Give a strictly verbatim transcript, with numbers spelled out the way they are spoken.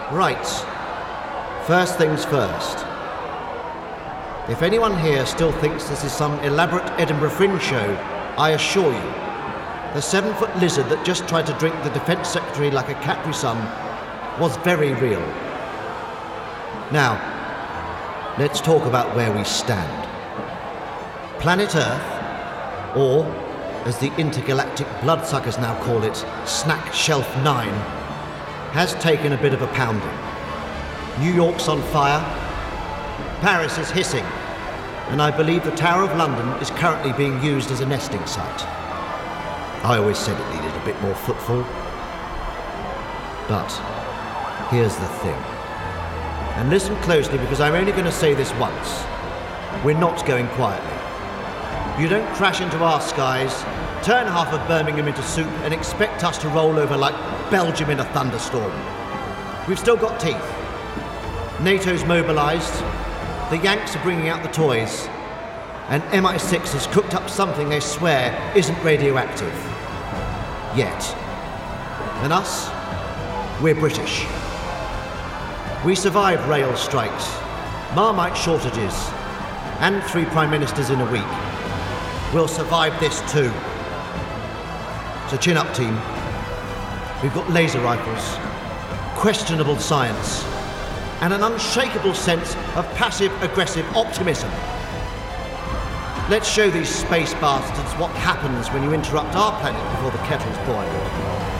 Right. First things first. If anyone here still thinks this is some elaborate Edinburgh Fringe show, I assure you, the seven-foot lizard that just tried to drink the Defence Secretary like a Capri Sun was very real. Now, let's talk about where we stand. Planet Earth, or, as the intergalactic bloodsuckers now call it, Snack Shelf nine, has taken a bit of a pounding. New York's on fire, Paris is hissing, and I believe the Tower of London is currently being used as a nesting site. I always said it needed a bit more footfall. But here's the thing. And listen closely, because I'm only going to say this once. We're not going quietly. You don't crash into our skies, turn half of Birmingham into soup, and expect us to roll over like Belgium in a thunderstorm. We've still got teeth. NATO's mobilised, the Yanks are bringing out the toys, and M I six has cooked up something they swear isn't radioactive. Yet. And us? We're British. We survived rail strikes, Marmite shortages, and three prime ministers in a week. We'll survive this too. So chin up, team. We've got laser rifles, questionable science, and an unshakable sense of passive-aggressive optimism. Let's show these space bastards what happens when you interrupt our planet before the kettle's boiled.